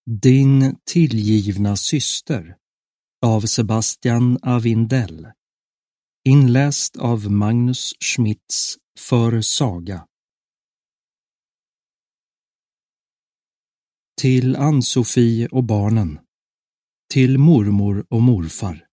Din tillgivna syster av Sebastian Avindell. Inläst av Magnus Schmitz för Saga. Till Ann-Sofie och barnen. Till mormor och morfar.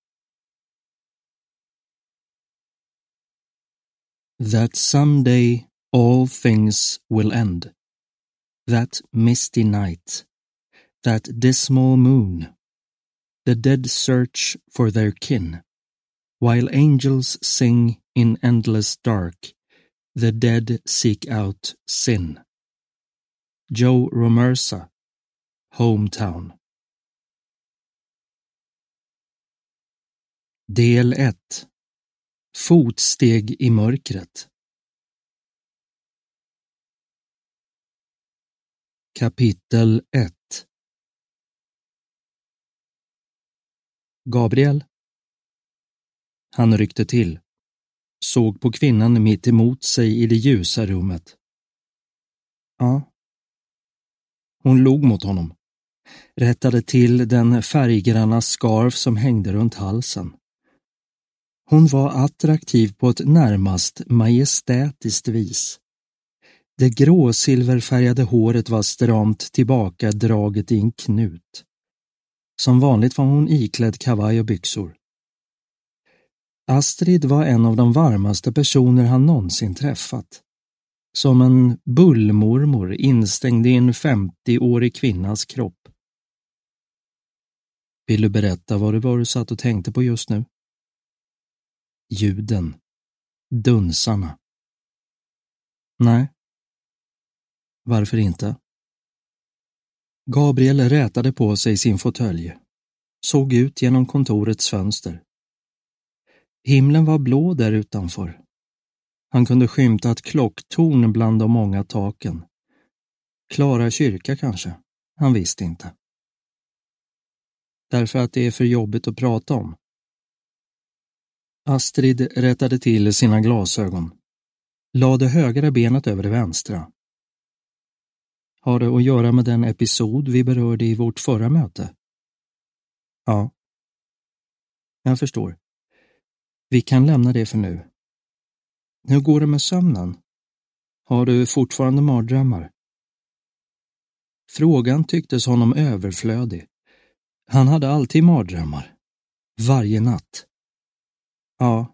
That someday all things will end. That misty night. That dismal moon. The dead search for their kin. While angels sing in endless dark, the dead seek out sin. Joe Romersa, Hometown. Del 1. Fotsteg i mörkret. Kapitel 1. Gabriel. Han ryckte till. Såg på kvinnan mitt emot sig i det ljusa rummet. Ja. Hon log mot honom. Rättade till den färggranna scarf som hängde runt halsen. Hon var attraktiv på ett närmast majestätiskt vis. Det grå silverfärgade håret var stramt tillbaka draget i en knut. Som vanligt var hon iklädd kavaj och byxor. Astrid var en av de varmaste personer han någonsin träffat. Som en bullmormor instängd i en 50-årig kvinnas kropp. Vill du berätta vad det var du satt och tänkte på just nu? Ljuden. Dunsarna. Nej. Varför inte? Gabriel rätade på sig sin fåtölj. Såg ut genom kontorets fönster. Himlen var blå där utanför. Han kunde skymta ett klocktorn bland de många taken. Klara kyrka kanske. Han visste inte. Därför att det är för jobbigt att prata om. Astrid rättade till sina glasögon. Lade högra benet över det vänstra. Har det att göra med den episod vi berörde i vårt förra möte? Ja. Jag förstår. Vi kan lämna det för nu. Hur går det med sömnen? Har du fortfarande mardrömmar? Frågan tycktes honom överflödig. Han hade alltid mardrömmar. Varje natt. Ja.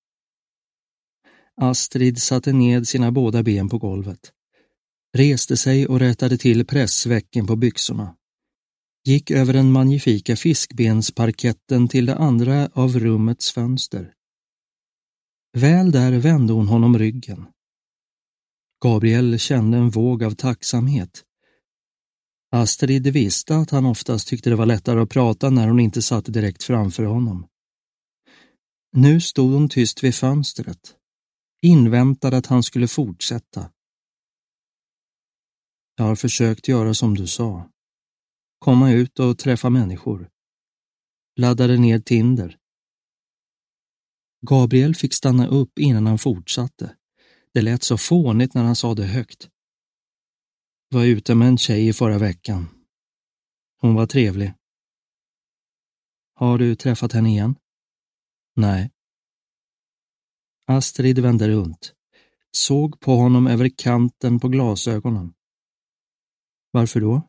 Astrid satte ned sina båda ben på golvet. Reste sig och rättade till pressväcken på byxorna. Gick över den magnifika fiskbensparketten till det andra av rummets fönster. Väl där vände hon honom ryggen. Gabriel kände en våg av tacksamhet. Astrid visste att han oftast tyckte det var lättare att prata när hon inte satt direkt framför honom. Nu stod hon tyst vid fönstret. Inväntade att han skulle fortsätta. Jag har försökt göra som du sa. Komma ut och träffa människor. Laddade ner Tinder. Gabriel fick stanna upp innan han fortsatte. Det lät så fånigt när han sa det högt. Var ute med en tjej i förra veckan. Hon var trevlig. Har du träffat henne igen? Nej. Astrid vände runt. Såg på honom över kanten på glasögonen. Varför då?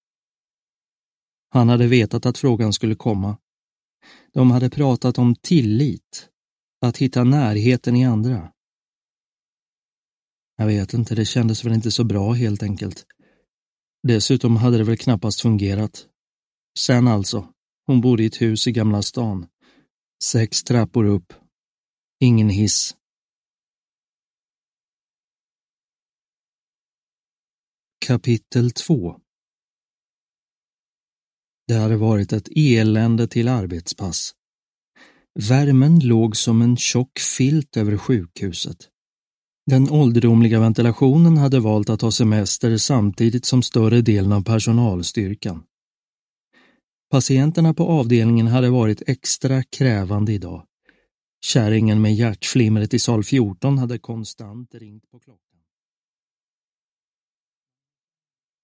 Han hade vetat att frågan skulle komma. De hade pratat om tillit. Att hitta närheten i andra. Jag vet inte, det kändes väl inte så bra helt enkelt. Dessutom hade det väl knappast fungerat. Sen alltså, hon bodde i ett hus i Gamla stan. 6 trappor upp. Ingen hiss. Kapitel 2. Det hade varit ett elände till arbetspass. Värmen låg som en tjock filt över sjukhuset. Den ålderdomliga ventilationen hade valt att ha semester samtidigt som större delen av personalstyrkan. Patienterna på avdelningen hade varit extra krävande idag. Kärringen med hjärtflimret i sal 14 hade konstant ringt på klockan.